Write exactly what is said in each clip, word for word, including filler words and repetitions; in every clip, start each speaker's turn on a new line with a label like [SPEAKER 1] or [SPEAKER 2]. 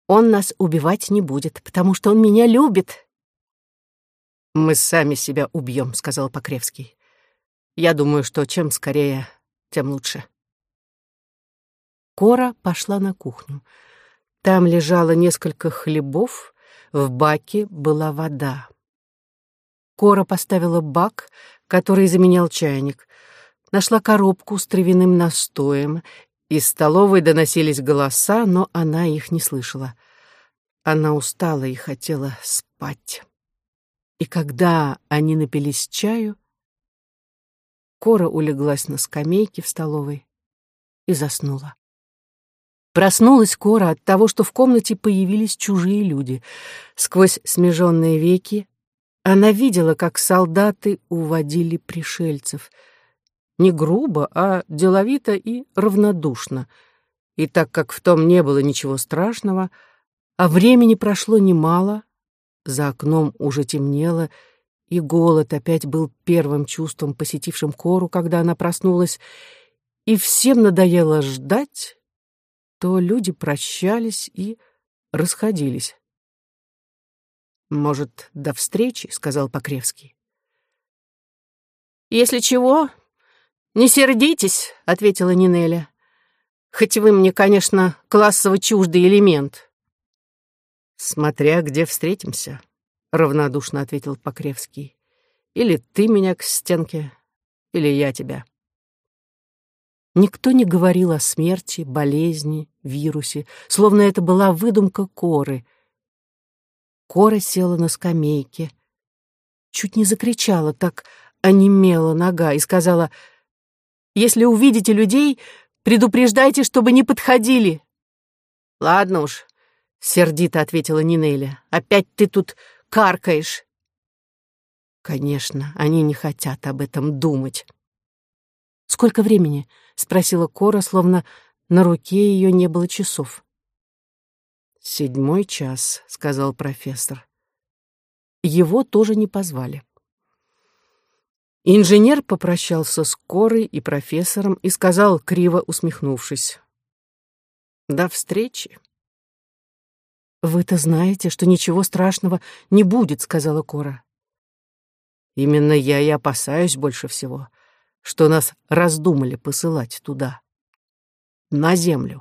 [SPEAKER 1] Он нас убивать не будет, потому что он меня любит». «Мы сами себя убьем», — сказал Покревский. «Я думаю, что чем скорее, тем лучше». Кора пошла на кухню. Там лежало несколько хлебов, в баке была вода. Кора поставила бак, который заменял чайник, нашла коробку с травяным настоем. Из столовой доносились голоса, но она их не слышала. Она устала и хотела спать. И когда они напились чаю, Кора улеглась на скамейке в столовой и заснула. Проснулась Кора от того, что в комнате появились чужие люди. Сквозь смеженные веки она видела, как солдаты уводили пришельцев. Не грубо, а деловито и равнодушно. И так как в том не было ничего страшного, а времени прошло немало, за окном уже темнело, и голод опять был первым чувством, посетившим Кору, когда она проснулась, и всем надоело ждать, то люди прощались и расходились. «Может, до встречи?» — сказал Покревский. «Если чего, не сердитесь», — ответила Нинеля. «Хоть вы мне, конечно, классово чуждый элемент». «Смотря где встретимся», — равнодушно ответил Покревский. «Или ты меня к стенке, или я тебя». Никто не говорил о смерти, болезни, вирусе, словно это была выдумка Коры. Кора села на скамейке, чуть не закричала, так онемела нога, и сказала: «Если увидите людей, предупреждайте, чтобы не подходили». «Ладно уж», — сердито ответила Нинеля, — «опять ты тут каркаешь». Конечно, они не хотят об этом думать. «Сколько времени?» — спросила Кора, словно на руке ее не было часов. «Седьмой час», — сказал профессор. Его тоже не позвали. Инженер попрощался с Корой и профессором и сказал, криво усмехнувшись: «До встречи». «Вы-то знаете, что ничего страшного не будет», — сказала Кора. «Именно я и опасаюсь больше всего, что нас раздумали посылать туда, на землю».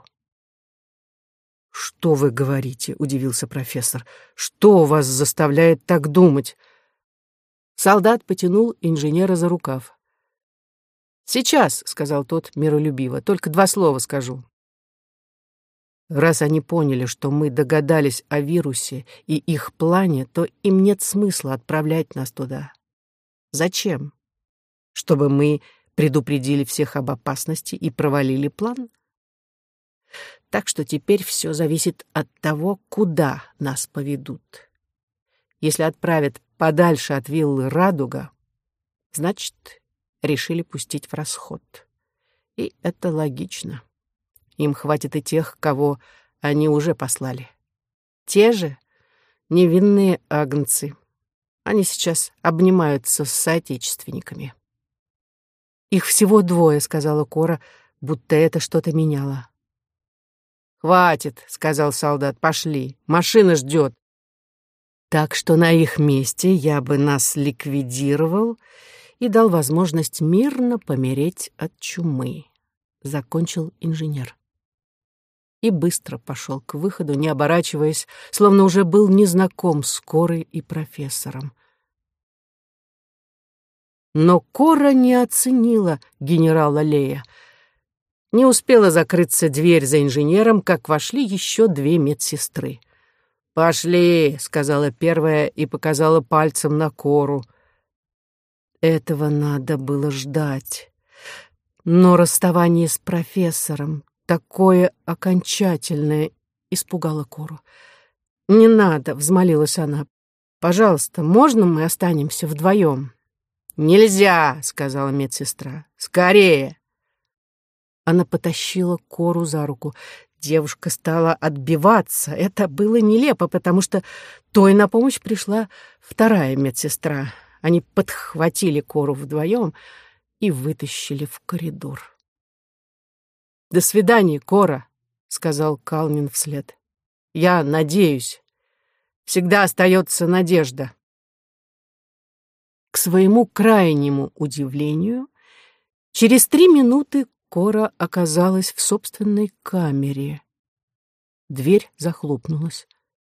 [SPEAKER 1] «Что вы говорите?» — удивился профессор. «Что вас заставляет так думать?» Солдат потянул инженера за рукав. «Сейчас», — сказал тот миролюбиво, — «только два слова скажу. Раз они поняли, что мы догадались о вирусе и их плане, то им нет смысла отправлять нас туда. Зачем? Чтобы мы предупредили всех об опасности и провалили план? Так что теперь все зависит от того, куда нас поведут. Если отправят подальше от виллы Радуга, значит, решили пустить в расход. И это логично. Им хватит и тех, кого они уже послали. Те же невинные агнцы. Они сейчас обнимаются с соотечественниками». «Их всего двое», — сказала Кора, будто это что-то меняло. «Хватит», — сказал солдат, — «пошли, машина ждет». «Так что на их месте я бы нас ликвидировал и дал возможность мирно помереть от чумы», — закончил инженер. И быстро пошел к выходу, не оборачиваясь, словно уже был незнаком с Корой и профессором. Но Кора не оценила генерала Лея. Не успела закрыться дверь за инженером, как вошли еще две медсестры. «Пошли», — сказала первая и показала пальцем на Кору. Этого надо было ждать. Но расставание с профессором, такое окончательное, испугало Кору. «Не надо», — взмолилась она. «Пожалуйста, можно мы останемся вдвоем?» «Нельзя», — сказала медсестра. «Скорее!» Она потащила Кору за руку. Девушка стала отбиваться. Это было нелепо, потому что той на помощь пришла вторая медсестра. Они подхватили Кору вдвоем и вытащили в коридор. «До свидания, Кора», — сказал Калнин вслед. Я надеюсь. Всегда остается надежда». К своему крайнему удивлению, через три минуты Кора оказалась в собственной камере. Дверь захлопнулась.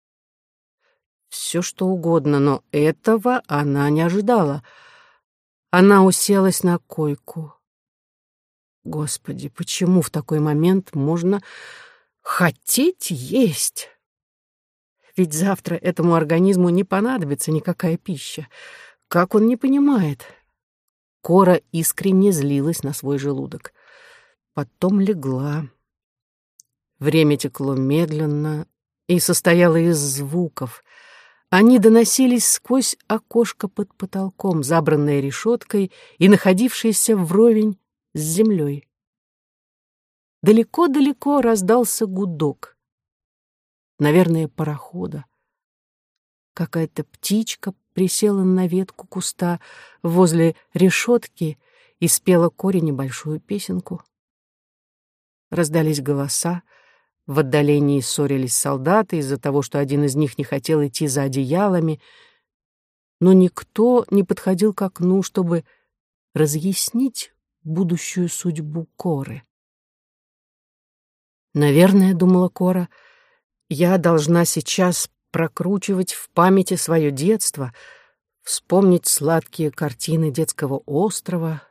[SPEAKER 1] Все что угодно, но этого она не ожидала. Она уселась на койку. Господи, почему в такой момент можно хотеть есть? Ведь завтра этому организму не понадобится никакая пища. Как он не понимает? Кора искренне злилась на свой желудок. Потом легла. Время текло медленно и состояло из звуков. Они доносились сквозь окошко под потолком, забранное решеткой и находившееся вровень с землей. Далеко-далеко раздался гудок. Наверное, парохода. Какая-то птичка присела на ветку куста возле решетки и спела Коре небольшую песенку. Раздались голоса. В отдалении ссорились солдаты из-за того, что один из них не хотел идти за одеялами, но никто не подходил к окну, чтобы разъяснить будущую судьбу Коры. «Наверное, — думала Кора, — я должна сейчас прокручивать в памяти свое детство, вспомнить сладкие картины детского острова».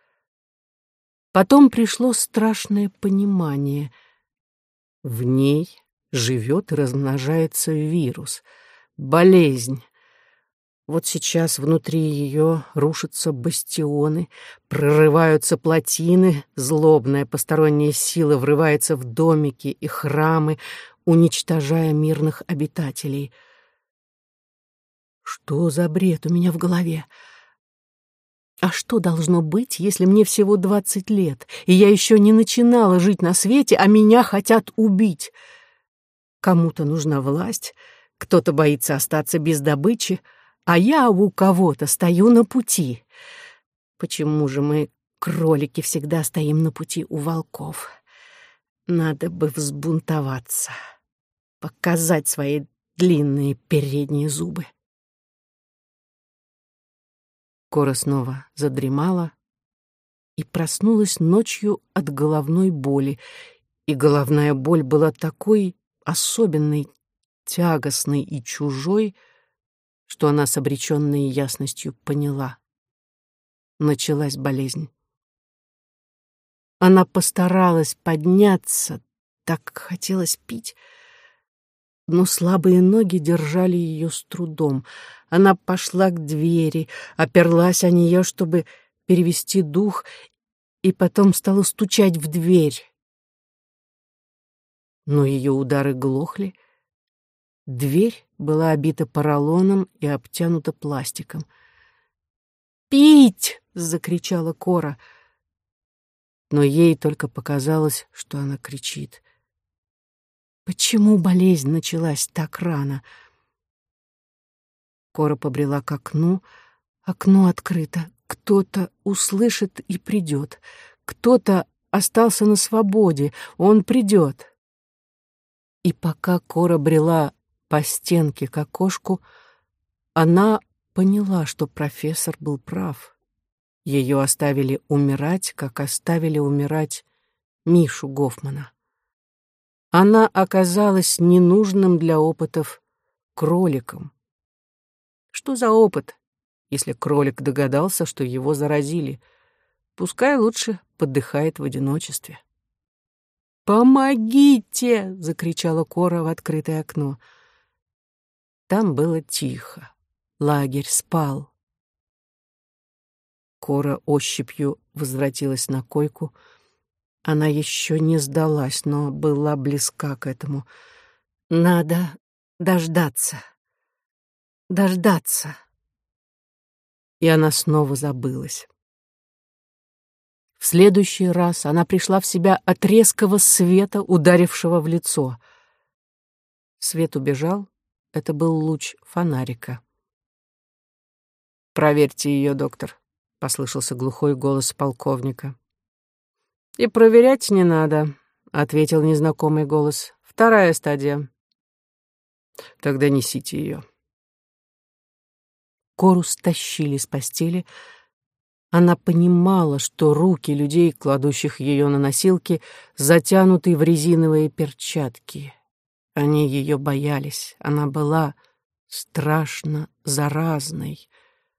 [SPEAKER 1] Потом пришло страшное понимание — в ней живет и размножается вирус, болезнь. Вот сейчас внутри ее рушатся бастионы, прорываются плотины, злобная посторонняя сила врывается в домики и храмы, уничтожая мирных обитателей. Что за бред у меня в голове? А что должно быть, если мне всего двадцать лет, и я еще не начинала жить на свете, а меня хотят убить? Кому-то нужна власть, кто-то боится остаться без добычи, а я у кого-то стою на пути. Почему же мы, кролики, всегда стоим на пути у волков? Надо бы взбунтоваться, показать свои длинные передние зубы. Кора снова задремала и проснулась ночью от головной боли, и головная боль была такой особенной, тягостной и чужой, что она с обреченной ясностью поняла. Началась болезнь. Она постаралась подняться, так хотелось пить, но слабые ноги держали ее с трудом. Она пошла к двери, оперлась о нее, чтобы перевести дух, и потом стала стучать в дверь. Но ее удары глохли. Дверь была обита поролоном и обтянута пластиком. «Пить!» — закричала Кора. Но ей только показалось, что она кричит. Почему болезнь началась так рано? Кора побрела к окну. Окно открыто. Кто-то услышит и придет. Кто-то остался на свободе. Он придет. И пока Кора брела по стенке к окошку, она поняла, что профессор был прав. Ее оставили умирать, как оставили умирать Мишу Гофмана. Она оказалась ненужным для опытов кроликом. Что за опыт, если кролик догадался, что его заразили? Пускай лучше подыхает в одиночестве. «Помогите!» — закричала Кора в открытое окно. Там было тихо. Лагерь спал. Кора ощупью возвратилась на койку. Она еще не сдалась, но была близка к этому. Надо дождаться. Дождаться. И она снова забылась. В следующий раз она пришла в себя от резкого света, ударившего в лицо. Свет убежал. Это был луч фонарика. «Проверьте ее, доктор», — послышался глухой голос полковника. «И проверять не надо», — ответил незнакомый голос. «Вторая стадия. Тогда несите ее». Кору стащили с постели. Она понимала, что руки людей, кладущих ее на носилки, затянуты в резиновые перчатки. Они ее боялись. Она была страшно заразной.